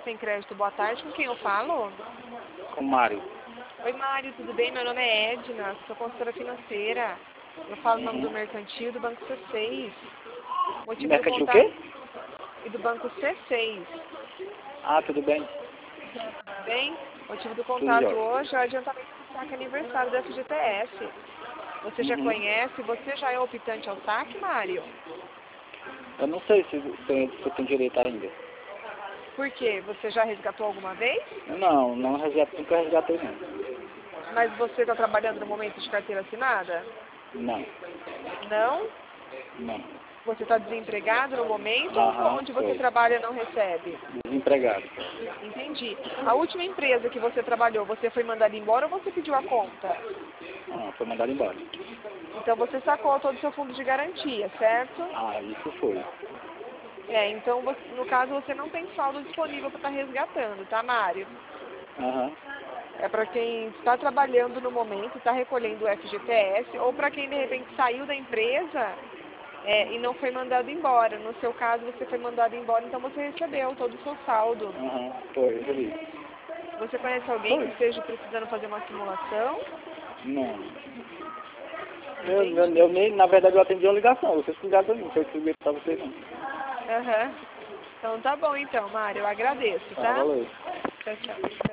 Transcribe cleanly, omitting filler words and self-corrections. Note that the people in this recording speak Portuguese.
Sem Crédito, boa tarde. Com quem eu falo? Com o Mário. Oi, Mário, tudo bem? Meu nome é Edna, sou consultora financeira. Eu falo em nome do Mercantil do Banco C6. Motivo do Mercantil o contato... quê? E do Banco C6. Ah, tudo bem. Tudo bem? Motivo do Tudo contato jóia. hoje é o adiantamento do saque aniversário da FGTS. Você já conhece? Você já é optante ao saque, Mário? Eu não sei se eu tenho direito ainda. Por quê? Você já resgatou alguma vez? Não, nunca resgatei não. Mas você está trabalhando no momento de carteira assinada? Não, Não? não. Você está desempregado no momento ou Aham, onde você foi. trabalha não recebe? Desempregado. Entendi. A última empresa que você trabalhou, você foi mandado embora ou você pediu a conta? Ah, foi mandado embora. Então você sacou todo o seu fundo de garantia, certo? Ah, isso foi. Então no caso você não tem saldo disponível para estar resgatando, tá, Mário? Aham. É para quem está trabalhando no momento, está recolhendo o FGTS, ou para quem de repente saiu da empresa e não foi mandado embora. No seu caso, você foi mandado embora, então você recebeu todo o seu saldo. Aham, foi, recebi. Você conhece alguém que Foi. esteja precisando fazer uma simulação? Não. Entendi. Eu nem, na verdade, eu atendi uma ligação. Vocês ligaram pra mim, não foi que eu liguei pra vocês não. Aham. Então tá bom então, Mário. Eu agradeço, Tá, tá? valeu. Tchau, tchau.